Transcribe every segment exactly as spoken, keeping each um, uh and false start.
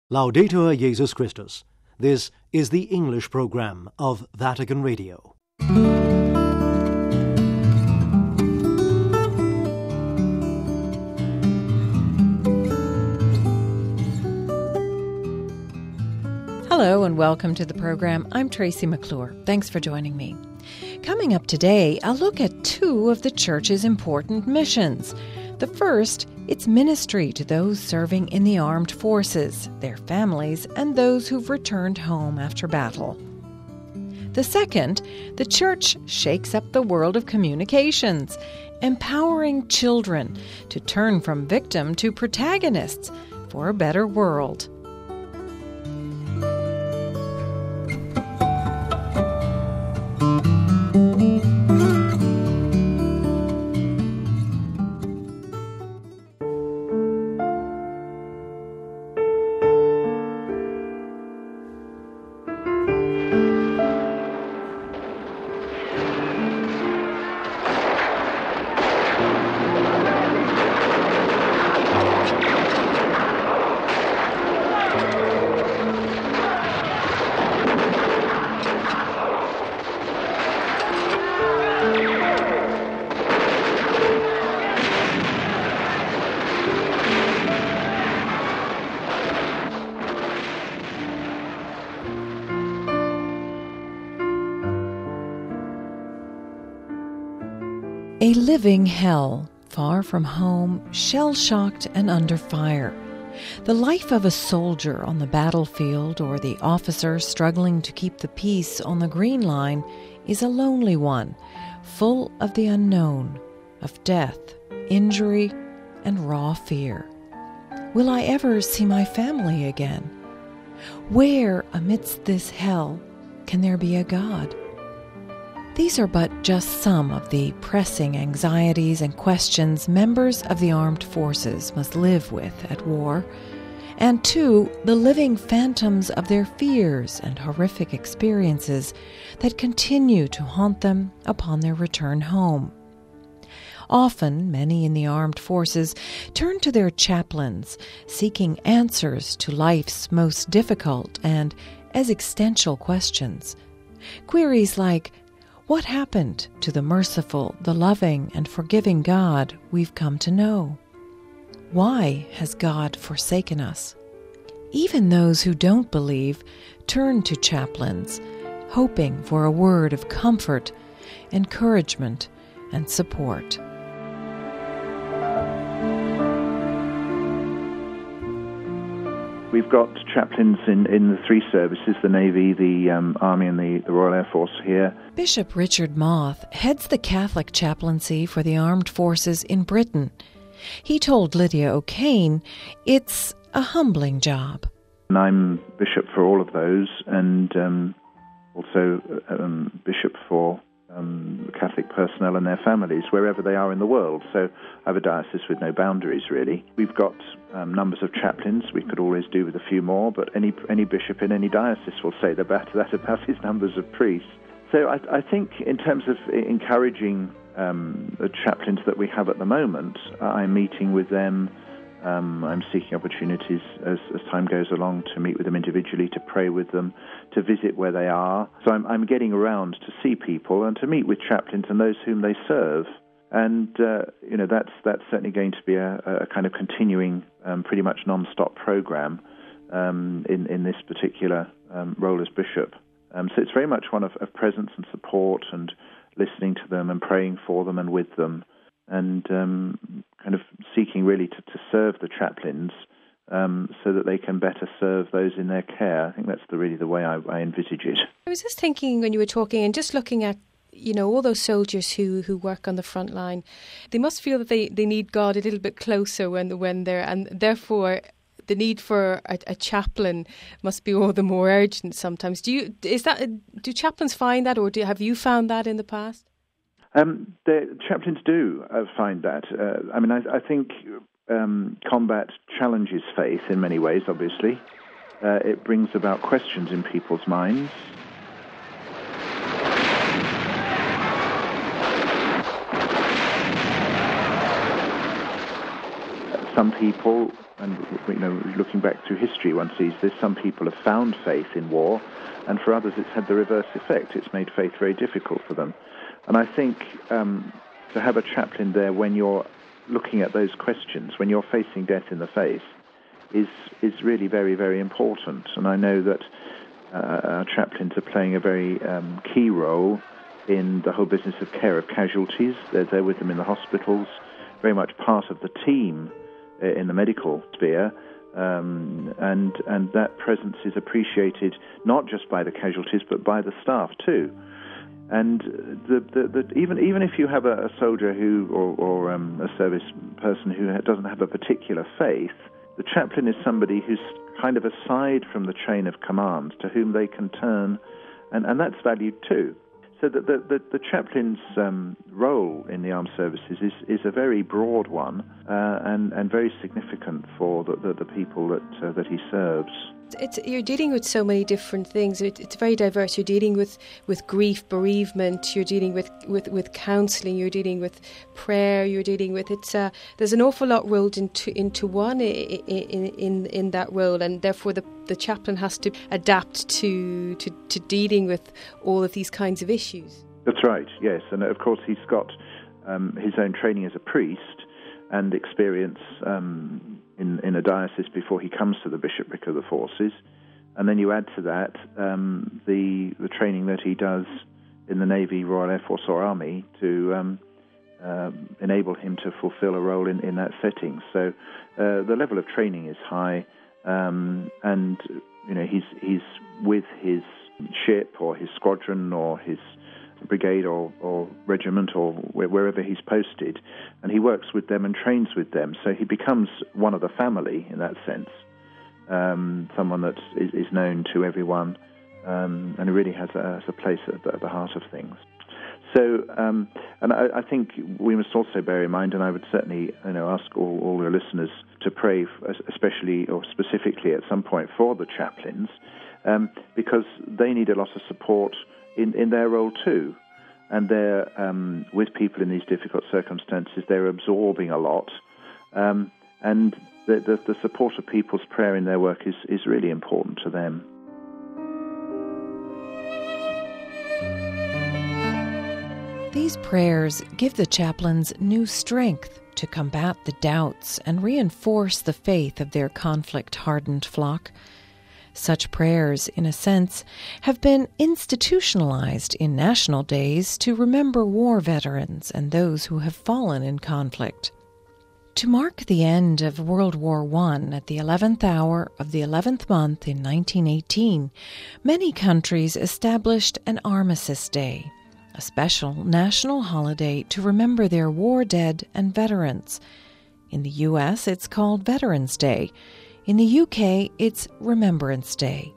Laudetur Jesus Christus. This is the English program of Vatican Radio. Hello and welcome to the program. I'm Tracy McClure. Thanks for joining me. Coming up today, I'll look at two of the Church's important missions. The first, its ministry to those serving in the armed forces, their families, and those who've returned home after battle. The second, the Church shakes up the world of communications, empowering children to turn from victim to protagonists for a better world. A living hell, far from home, shell-shocked and under fire. The life of a soldier on the battlefield or the officer struggling to keep the peace on the Green Line is a lonely one, full of the unknown, of death, injury, and raw fear. Will I ever see my family again? Where, amidst this hell, can there be a God? These are but just some of the pressing anxieties and questions members of the armed forces must live with at war, and two, the living phantoms of their fears and horrific experiences that continue to haunt them upon their return home. Often, many in the armed forces turn to their chaplains, seeking answers to life's most difficult and existential questions. Queries like, what happened to the merciful, the loving, and forgiving God we've come to know? Why has God forsaken us? Even those who don't believe turn to chaplains, hoping for a word of comfort, encouragement, and support. We've got chaplains in, in the three services, the Navy, the um, Army and the, the Royal Air Force here. Bishop Richard Moth heads the Catholic chaplaincy for the armed forces in Britain. He told Lydia O'Kane it's a humbling job. And I'm bishop for all of those and um, also um, bishop for um, Catholic personnel and their families, wherever they are in the world. So I have a diocese with no boundaries, really. We've got um, numbers of chaplains. We could always do with a few more, but any any bishop in any diocese will say that about, that about his numbers of priests. So I, I think in terms of encouraging um, the chaplains that we have at the moment, I'm meeting with them. Um, I'm seeking opportunities as, as time goes along to meet with them individually, to pray with them, to visit where they are. So I'm, I'm getting around to see people and to meet with chaplains and those whom they serve. And, uh, you know, that's that's certainly going to be a, a kind of continuing, um, pretty much non-stop program um, in, in this particular um, role as bishop. Um, so it's very much one of, of presence and support and listening to them and praying for them and with them, and um, kind of seeking really to, to serve the chaplains um, so that they can better serve those in their care. I think that's the, really the way I, I envisage it. I was just thinking when you were talking and just looking at, you know, all those soldiers who, who work on the front line, they must feel that they, they need God a little bit closer when, when they're, and therefore the need for a, a chaplain must be all the more urgent sometimes. Do you, is that, do chaplains find that, or do, have you found that in the past? Um, the chaplains do uh, find that. Uh, I mean, I, I think um, combat challenges faith in many ways, obviously. Uh, it brings about questions in people's minds. Some people and you know, looking back through history, one sees this. Some people have found faith in war, and for others it's had the reverse effect. It's made faith very difficult for them. And I think um, to have a chaplain there when you're looking at those questions, when you're facing death in the face, is is really very, very important. And I know that uh, our chaplains are playing a very um, key role in the whole business of care of casualties. They're there with them in the hospitals, very much part of the team in the medical sphere, um, and and that presence is appreciated not just by the casualties but by the staff too. And the, the, the, even even if you have a, a soldier who or, or um, a service person who doesn't have a particular faith, the chaplain is somebody who's kind of aside from the chain of command to whom they can turn, and, and that's valued too. So the, the, the, the chaplain's um, role in the armed services is, is a very broad one uh, and, and very significant for the, the, the people that uh, that he serves. It's, you're dealing with so many different things. It, it's very diverse. You're dealing with, with grief, bereavement. You're dealing with, with, with counselling. You're dealing with prayer. You're dealing with it's. Uh, there's an awful lot rolled into into one in in, in that role, and therefore the, the chaplain has to adapt to, to to dealing with all of these kinds of issues. That's right. Yes, and of course he's got um, his own training as a priest and experience Um, In, in a diocese before he comes to the bishopric of the forces, and then you add to that um, the the training that he does in the Navy, Royal Air Force or Army to um, uh, enable him to fulfil a role in, in that setting. So uh, the level of training is high, um, and you know he's he's with his ship or his squadron or his brigade or, or regiment or wherever he's posted, and he works with them and trains with them. So he becomes one of the family in that sense, um, someone that is, is known to everyone, um, and really has a, has a place at the, at the heart of things. So, um, and I, I think we must also bear in mind, and I would certainly you know, ask all, all your listeners to pray, especially or specifically at some point for the chaplains, um, because they need a lot of support In, in their role too, and they're um, with people in these difficult circumstances. They're absorbing a lot, um, and the, the, the support of people's prayer in their work is, is really important to them. These prayers give the chaplains new strength to combat the doubts and reinforce the faith of their conflict-hardened flock. Such prayers, in a sense, have been institutionalized in national days to remember war veterans and those who have fallen in conflict. To mark the end of World War One at the eleventh hour of the eleventh month in nineteen eighteen, many countries established an Armistice Day, a special national holiday to remember their war dead and veterans. In the U S, it's called Veterans Day. In the U K, it's Remembrance Day.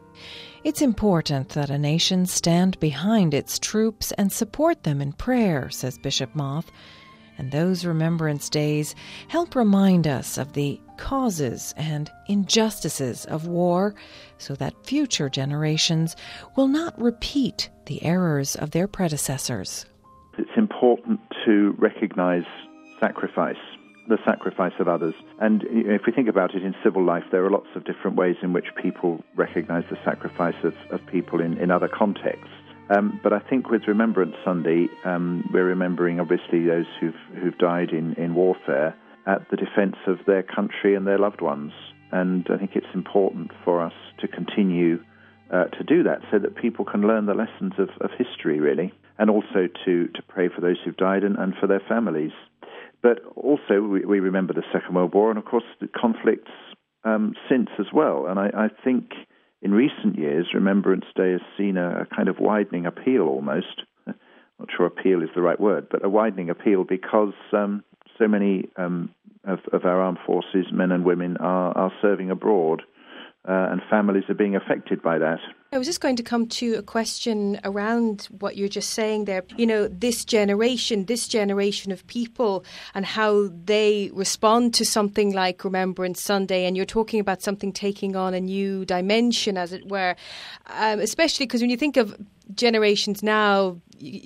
It's important that a nation stand behind its troops and support them in prayer, says Bishop Moth, and those Remembrance Days help remind us of the causes and injustices of war so that future generations will not repeat the errors of their predecessors. It's important to recognize sacrifice, the sacrifice of others. And if we think about it in civil life, there are lots of different ways in which people recognize the sacrifice of, of people in, in other contexts. Um, but I think with Remembrance Sunday, um, we're remembering obviously those who've, who've died in, in warfare at the defense of their country and their loved ones. And I think it's important for us to continue uh, to do that so that people can learn the lessons of, of history, really, and also to, to pray for those who've died and, and for their families. But also, we, we remember the Second World War and, of course, the conflicts um, since as well. And I, I think in recent years, Remembrance Day has seen a, a kind of widening appeal almost. Not sure appeal is the right word, but a widening appeal because um, so many um, of, of our armed forces, men and women, are, are serving abroad. Uh, and families are being affected by that. I was just going to come to a question around what you're just saying there. You know, this generation, this generation of people and how they respond to something like Remembrance Sunday. And you're talking about something taking on a new dimension, as it were, um, especially because when you think of generations now, you,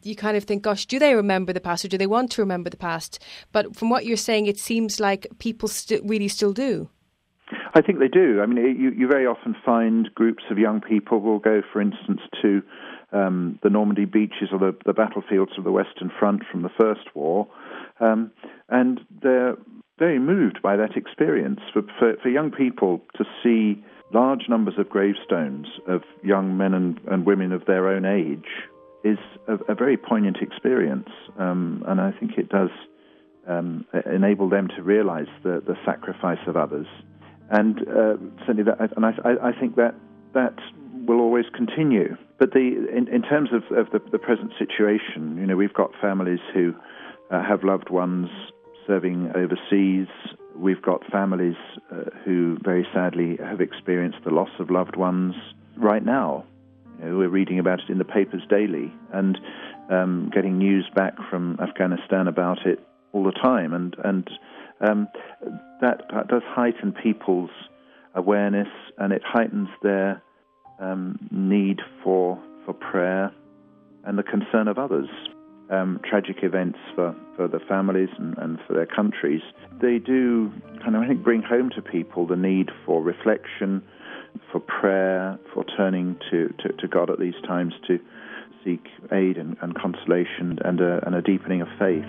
you kind of think, gosh, do they remember the past or do they want to remember the past? But from what you're saying, it seems like people st- really still do. I think they do. I mean, you, you very often find groups of young people will go, for instance, to um, the Normandy beaches or the, the battlefields of the Western Front from the First War, um, and they're very moved by that experience. For, for, for young people to see large numbers of gravestones of young men and, and women of their own age is a, a very poignant experience, um, and I think it does um, enable them to realize the, the sacrifice of others. And uh, certainly, that, and I, I think that that will always continue. But the in, in terms of, of the, the present situation, you know, we've got families who uh, have loved ones serving overseas. We've got families uh, who very sadly have experienced the loss of loved ones right now. You know, we're reading about it in the papers daily and um, getting news back from Afghanistan about it all the time. And and um, that, that does heighten people's awareness, and it heightens their um, need for for prayer and the concern of others. Um, tragic events for, for the families and, and for their countries, they do kind of, I think, bring home to people the need for reflection, for prayer, for turning to, to, to God at these times to seek aid and, and consolation and a, and a deepening of faith.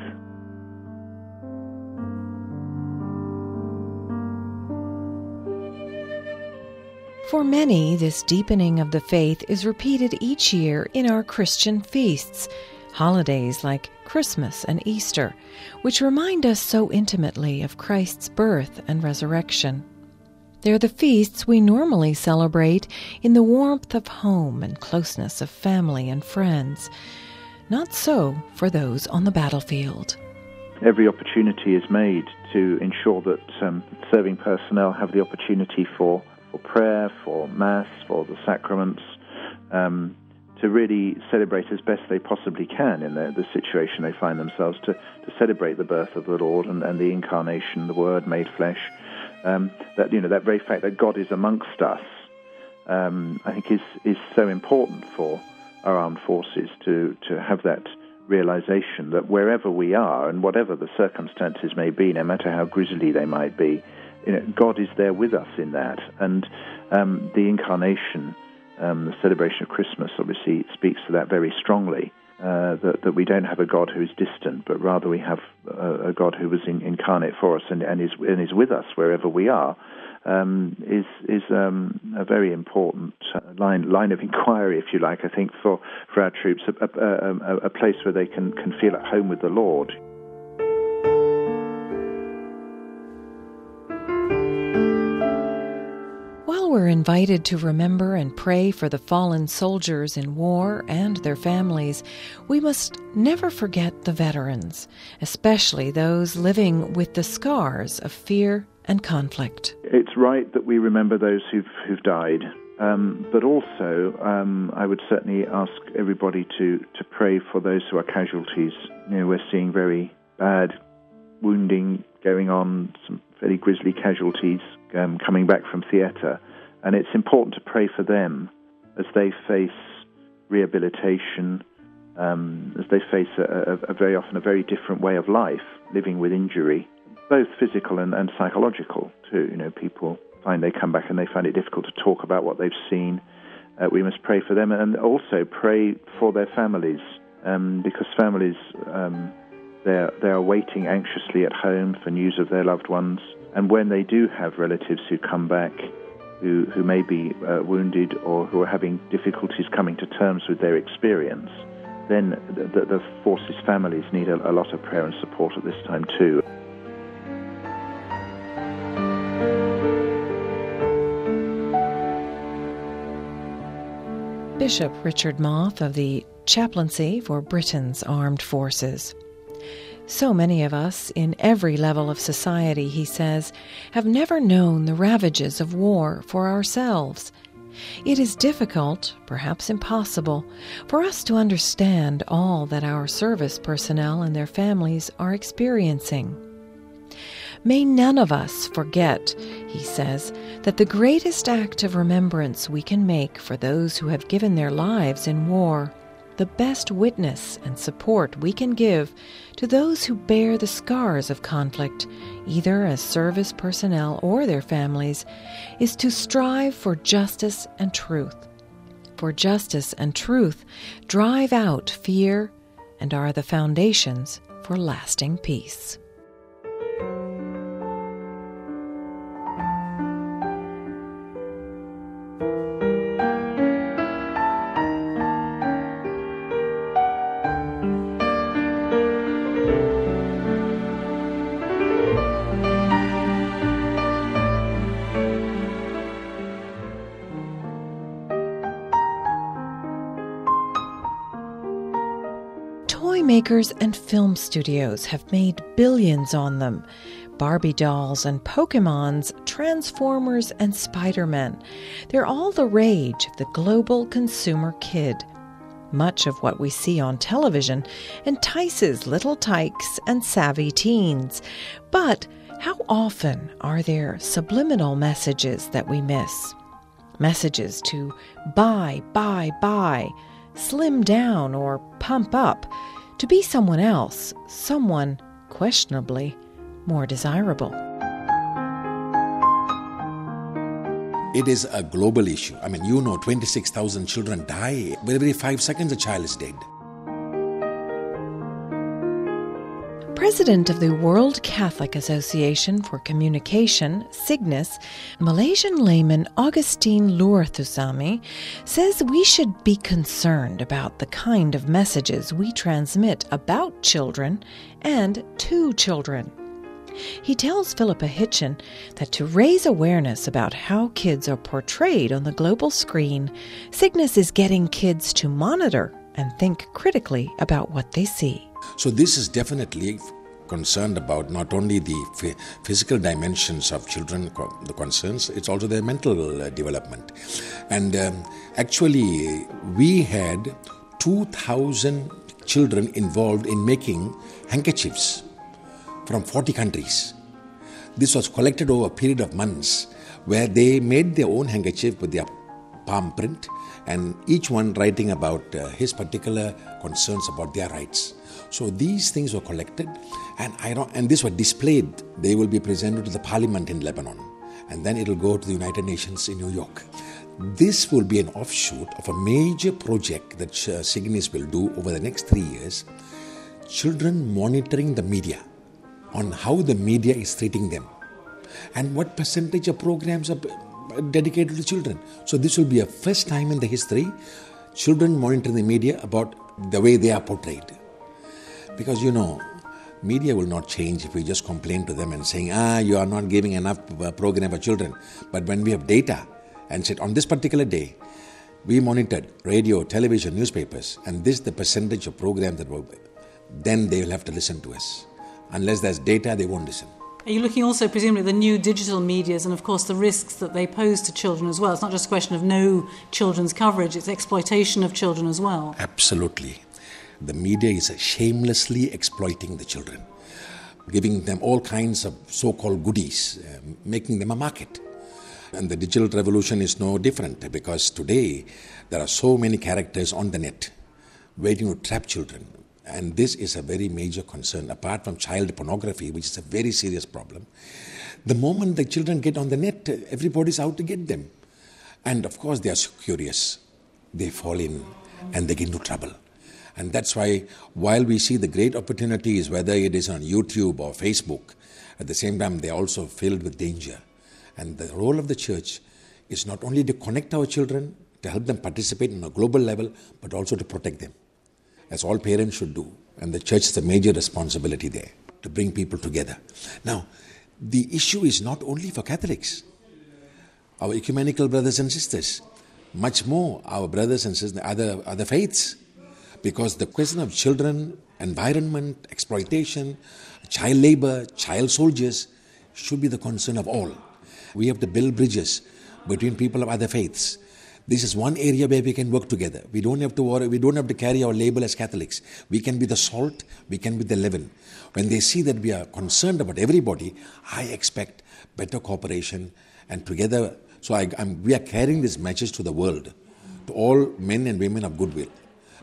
For many, this deepening of the faith is repeated each year in our Christian feasts, holidays like Christmas and Easter, which remind us so intimately of Christ's birth and resurrection. They're the feasts we normally celebrate in the warmth of home and closeness of family and friends. Not so for those on the battlefield. Every opportunity is made to ensure that um, serving personnel have the opportunity for, for prayer, for Mass, for the sacraments, um, to really celebrate as best they possibly can in the, the situation they find themselves, to, to celebrate the birth of the Lord and, and the incarnation, the Word made flesh. Um, that you know that very fact that God is amongst us, um, I think is is so important for our armed forces to to have that realization that wherever we are and whatever the circumstances may be, no matter how grisly they might be, you know, God is there with us in that, and um, the incarnation. Um, the celebration of Christmas obviously speaks to that very strongly, uh, that, that we don't have a God who is distant, but rather we have a, a God who was in, incarnate for us and, and, is, and is with us wherever we are, um, is is um, a very important uh, line line of inquiry, if you like, I think, for, for our troops, a, a, a, a place where they can, can feel at home with the Lord. We're invited to remember and pray for the fallen soldiers in war and their families, we must never forget the veterans, especially those living with the scars of fear and conflict. It's right that we remember those who've, who've died, um, but also um, I would certainly ask everybody to, to pray for those who are casualties. You know, we're seeing very bad wounding going on, some fairly grisly casualties um, coming back from theatre. And it's important to pray for them as they face rehabilitation, um, as they face a, a, a very often a very different way of life, living with injury, both physical and, and psychological too. You know, people find they come back and they find it difficult to talk about what they've seen. Uh, we must pray for them and also pray for their families, um, because families um, they're they are waiting anxiously at home for news of their loved ones, and when they do have relatives who come back, who, who may be uh, wounded or who are having difficulties coming to terms with their experience, then the, the forces' families need a, a lot of prayer and support at this time too. Bishop Richard Moth of the Chaplaincy for Britain's Armed Forces. So many of us, in every level of society, he says, have never known the ravages of war for ourselves. It is difficult, perhaps impossible, for us to understand all that our service personnel and their families are experiencing. May none of us forget, he says, that the greatest act of remembrance we can make for those who have given their lives in war the best witness and support we can give to those who bear the scars of conflict, either as service personnel or their families, is to strive for justice and truth. For justice and truth drive out fear and are the foundations for lasting peace. Toy makers and film studios have made billions on them. Barbie dolls and Pokemons, Transformers and Spider-Man. They're all the rage of the global consumer kid. Much of what we see on television entices little tykes and savvy teens. But how often are there subliminal messages that we miss? Messages to buy, buy, buy, slim down or pump up, to be someone else, someone, questionably, more desirable. It is a global issue. I mean, you know, twenty-six thousand children die. Every five seconds a child is dead. President of the World Catholic Association for Communication, Cygnus, Malaysian layman Augustine Luarthusami says we should be concerned about the kind of messages we transmit about children and to children. He tells Philippa Hitchen that to raise awareness about how kids are portrayed on the global screen, Cygnus is getting kids to monitor and think critically about what they see. So this is definitely concerned about not only the f- physical dimensions of children, co- the concerns, it's also their mental uh, development. And um, actually, we had two thousand children involved in making handkerchiefs from forty countries. This was collected over a period of months where they made their own handkerchief with their palm print and each one writing about uh, his particular concerns about their rights. So these things were collected and I don't, and these were displayed. They will be presented to the parliament in Lebanon and then it will go to the United Nations in New York. This will be an offshoot of a major project that uh, Cygnus will do over the next three years, children monitoring the media on how the media is treating them and what percentage of programs are dedicated to children. So this will be a first time in the history, children monitoring the media about the way they are portrayed. Because, you know, media will not change if we just complain to them and saying, ah, you are not giving enough program for children. But when we have data and said, on this particular day, we monitored radio, television, newspapers, and this is the percentage of programs that were, then they will have to listen to us. Unless there's data, they won't listen. Are you looking also, presumably, at the new digital medias and, of course, the risks that they pose to children as well? It's not just a question of no children's coverage, it's exploitation of children as well. Absolutely. The media is shamelessly exploiting the children, giving them all kinds of so-called goodies, uh, making them a market. And the digital revolution is no different because today there are so many characters on the net waiting to trap children. And this is a very major concern, apart from child pornography, which is a very serious problem. The moment the children get on the net, everybody's out to get them. And of course, they are so curious. They fall in and they get into trouble. And that's why, while we see the great opportunities, whether it is on YouTube or Facebook, at the same time, they're also filled with danger. And the role of the church is not only to connect our children, to help them participate on a global level, but also to protect them, as all parents should do. And the church is a major responsibility there, to bring people together. Now, the issue is not only for Catholics, our ecumenical brothers and sisters, much more our brothers and sisters, other, other faiths, because the question of children, environment, exploitation, child labor, child soldiers should be the concern of all. We have to build bridges between people of other faiths. This is one area where we can work together. We don't have to worry, we don't have to carry our label as Catholics. We can be the salt, we can be the leaven. When they see that we are concerned about everybody, I expect better cooperation and together. So I, I'm, we are carrying this message to the world, to all men and women of goodwill.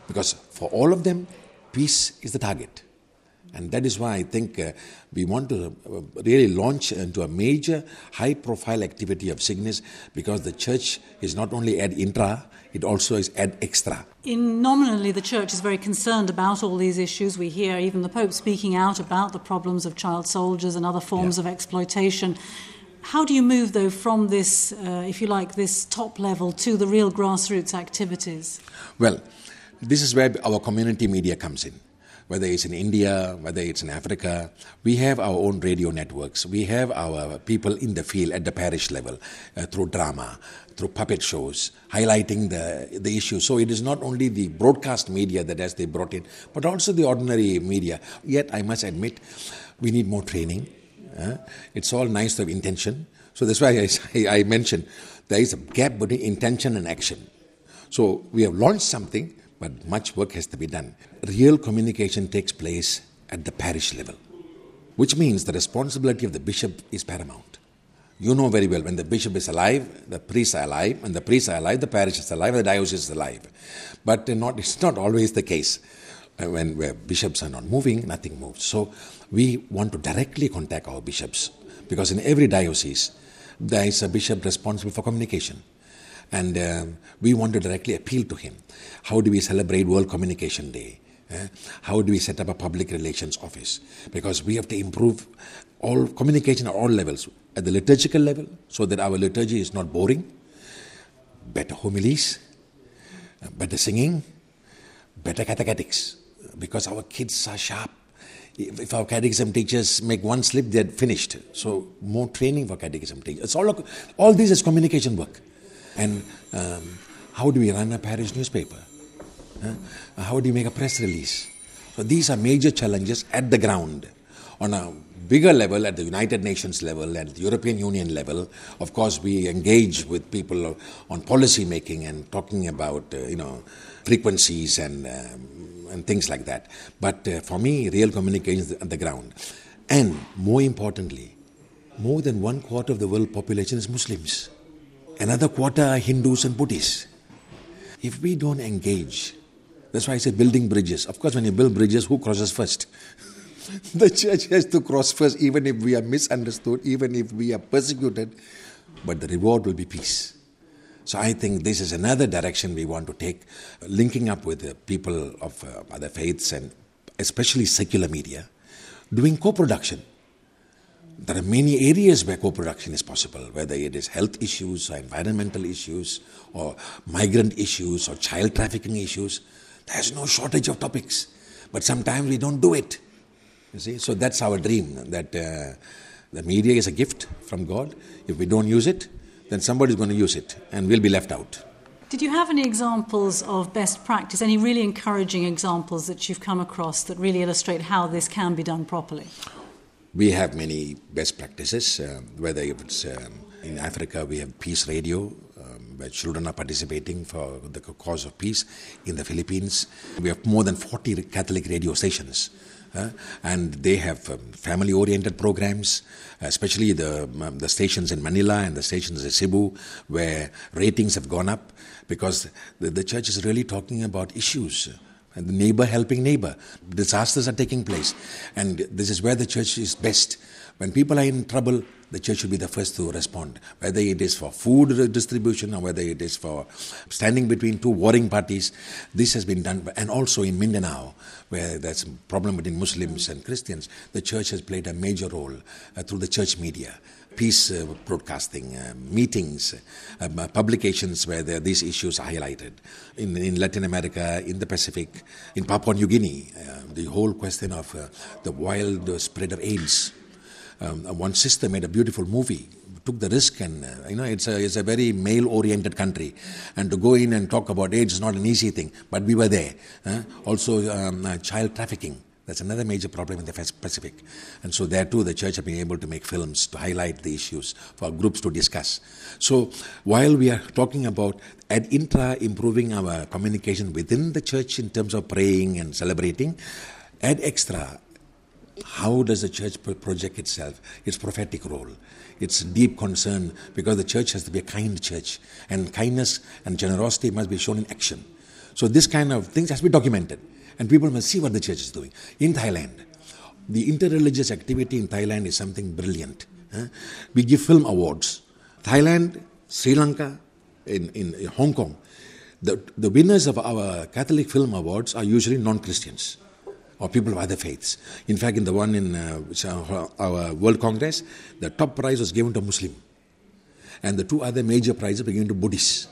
Because for all of them, peace is the target. And that is why I think uh, we want to uh, really launch into a major high-profile activity of Cygnus, because the church is not only ad intra, it also is ad extra. In nominally, the church is very concerned about all these issues. We hear even the Pope speaking out about the problems of child soldiers and other forms yeah. of exploitation. How do you move, though, from this, uh, if you like, this top level to the real grassroots activities? Well, this is where our community media comes in. Whether it's in India, whether it's in Africa, we have our own radio networks. We have our people in the field at the parish level uh, through drama, through puppet shows, highlighting the the issue. So it is not only the broadcast media that has they brought in, but also the ordinary media. Yet I must admit, we need more training. Uh, it's all nice to have intention. So that's why I, I mentioned there is a gap between intention and action. So we have launched something, but much work has to be done. Real communication takes place at the parish level, which means the responsibility of the bishop is paramount. You know very well, when the bishop is alive, the priests are alive. When the priests are alive, the parish is alive, the diocese is alive. But not, it's not always the case. When where bishops are not moving, nothing moves. So we want to directly contact our bishops, because in every diocese, there is a bishop responsible for communication. And uh, we want to directly appeal to him. How do we celebrate World Communication Day? Eh? How do we set up a public relations office? Because we have to improve all communication at all levels. At the liturgical level, so that our liturgy is not boring. Better homilies, better singing, better catechetics. Because our kids are sharp. If our catechism teachers make one slip, they're finished. So more training for catechism teachers. It's all, all this is communication work. And um, how do we run a parish newspaper? Huh? How do you make a press release? So these are major challenges at the ground. On a bigger level, at the United Nations level, at the European Union level, of course, we engage with people on policy making and talking about, uh, you know, frequencies and um, and things like that. But uh, for me, real communication is at the ground. And more importantly, more than one quarter of the world population is Muslims. Another quarter are Hindus and Buddhists. If we don't engage, that's why I say building bridges. Of course, when you build bridges, who crosses first? The church has to cross first, even if we are misunderstood, even if we are persecuted. But the reward will be peace. So I think this is another direction we want to take, linking up with the people of uh, other faiths and especially secular media, doing co-production. There are many areas where co-production is possible, whether it is health issues or environmental issues or migrant issues or child trafficking issues. There's no shortage of topics, but sometimes we don't do it. You see, so that's our dream, that uh, the media is a gift from God. If we don't use it, then somebody's going to use it and we'll be left out. Did you have any examples of best practice, any really encouraging examples that you've come across that really illustrate how this can be done properly? We have many best practices, uh, whether it's um, in Africa, we have Peace Radio, um, where children are participating for the cause of peace. In the Philippines, we have more than forty Catholic radio stations. Uh, and they have um, family-oriented programs, especially the um, the stations in Manila and the stations in Cebu, where ratings have gone up because the, the church is really talking about issues. And the neighbor helping neighbor. Disasters are taking place. And this is where the church is best. When people are in trouble, the church should be the first to respond. Whether it is for food distribution or whether it is for standing between two warring parties, this has been done. And also in Mindanao, where there's a problem between Muslims and Christians, the church has played a major role uh, through the church media. Peace uh, broadcasting, uh, meetings, uh, uh, publications where there, these issues are highlighted. In, in Latin America, in the Pacific, in Papua New Guinea, uh, the whole question of uh, the wild uh, spread of AIDS. Um, one sister made a beautiful movie, took the risk, and uh, you know it's a, it's a very male-oriented country. And to go in and talk about AIDS is not an easy thing, but we were there. Uh, also, um, uh, child trafficking. That's another major problem in the Pacific. And so there too, the church have been able to make films to highlight the issues for groups to discuss. So while we are talking about ad intra improving our communication within the church in terms of praying and celebrating, ad extra, how does the church project itself? Its prophetic role, its deep concern, because the church has to be a kind church. And kindness and generosity must be shown in action. So this kind of things has to be documented. And people must see what the church is doing. In Thailand, the interreligious activity in Thailand is something brilliant. Huh? We give film awards. Thailand, Sri Lanka, in, in, in Hong Kong, the, the winners of our Catholic film awards are usually non-Christians or people of other faiths. In fact, in the one in uh, our, our World Congress, the top prize was given to a Muslim. And the two other major prizes were given to Buddhists.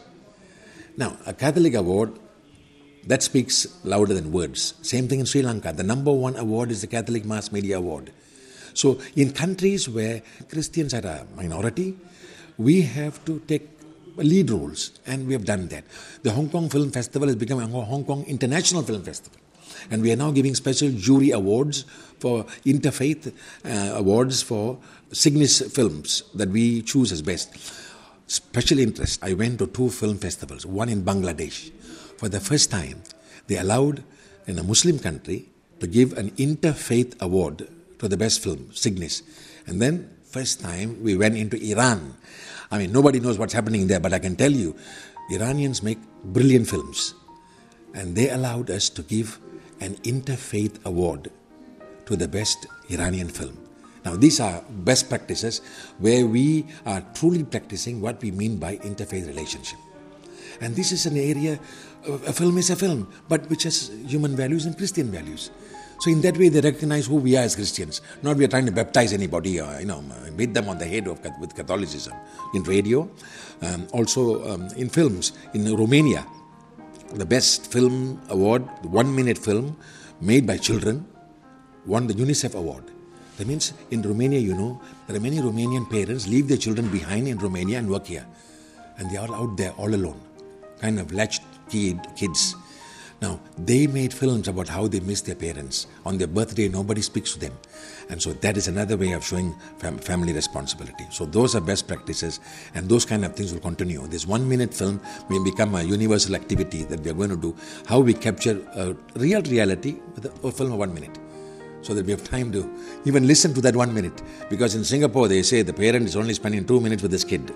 Now, a Catholic award, that speaks louder than words. Same thing in Sri Lanka. The number one award is the Catholic Mass Media Award. So in countries where Christians are a minority, we have to take lead roles, and we have done that. The Hong Kong Film Festival has become a Hong Kong International Film Festival. And we are now giving special jury awards for interfaith uh, awards for Cygnus films that we choose as best. Special interest, I went to two film festivals, one in Bangladesh. For the first time, they allowed in a Muslim country to give an interfaith award to the best film, Cygnus. And then, first time, we went into Iran. I mean, nobody knows what's happening there, but I can tell you, Iranians make brilliant films. And they allowed us to give an interfaith award to the best Iranian film. Now, these are best practices where we are truly practicing what we mean by interfaith relationship. And this is an area, a film is a film, but which has human values and Christian values. So in that way, they recognize who we are as Christians. Not we are trying to baptize anybody or, you know, beat them on the head of, with Catholicism. In radio, um, also um, in films. In Romania, the best film award, the one-minute film made by children, won the UNICEF award. That means in Romania, you know, there are many Romanian parents leave their children behind in Romania and work here. And they are out there all alone, kind of latched kid, kids. Now, they made films about how they miss their parents. On their birthday, nobody speaks to them. And so that is another way of showing fam- family responsibility. So those are best practices, and those kind of things will continue. This one-minute film may become a universal activity that we are going to do, how we capture a real reality with a, a film of one minute. So that we have time to even listen to that one minute. Because in Singapore, they say the parent is only spending two minutes with his kid.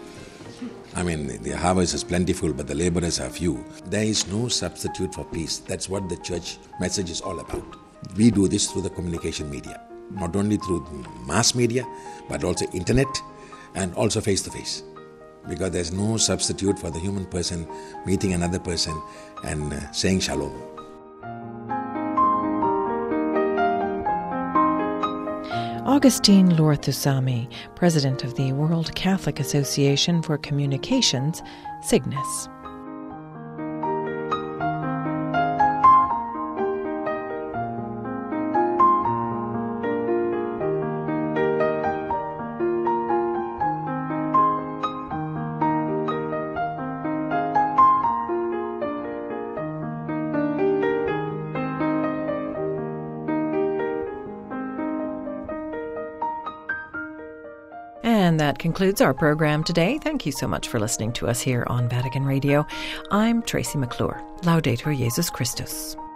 I mean, the harvest is plentiful, but the laborers are few. There is no substitute for peace. That's what the church message is all about. We do this through the communication media, not only through mass media, but also internet and also face-to-face. Because there's no substitute for the human person meeting another person and uh, saying shalom. Augustine Lorthusamy, president of the World Catholic Association for Communications, Cygnus. And that concludes our program today. Thank you so much for listening to us here on Vatican Radio. I'm Tracy McClure. Laudetur Jesus Christus.